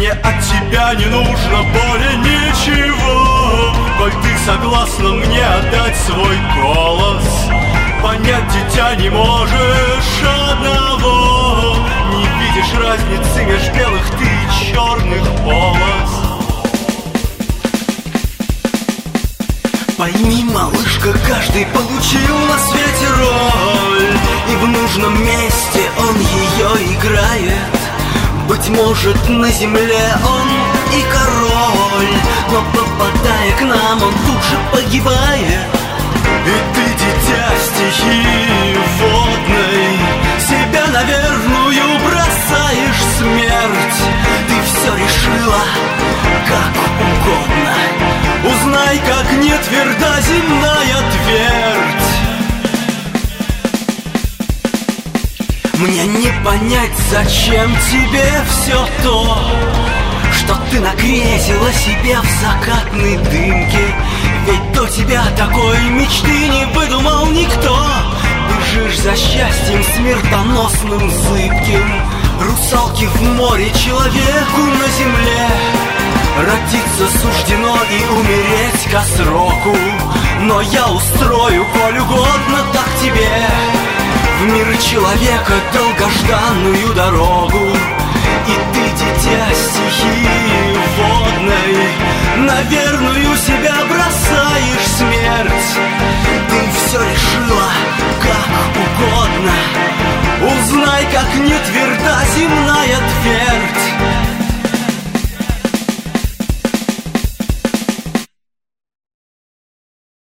Мне от тебя не нужно более ничего, коль ты согласна мне отдать свой голос. Понять, дитя, не можешь одного: не видишь разницы меж белых ты и черных полос. Пойми, малышка, каждый получил на свете роль, и в нужном месте он ее играет. Быть может, на земле он и король, но попадая к нам, он тут же погибает. И ты, дитя стихии водной, себя на верную бросаешь смерть. Ты все решила как угодно, узнай, как не тверда земная твердь. Мне не понять, зачем тебе все то, что ты нагрезила себе в закатной дымке. Ведь до тебя такой мечты не выдумал никто. Бежишь за счастьем смертоносным, зыбким. Русалке в море, человеку на земле. Родиться суждено и умереть ко сроку. Но я устрою, коль угодно так тебе, в мир человека долгожданную дорогу. И ты, дитя стихии водной, на верную себя бросаешь смерть. Ты все решила как угодно, узнай, как не твердо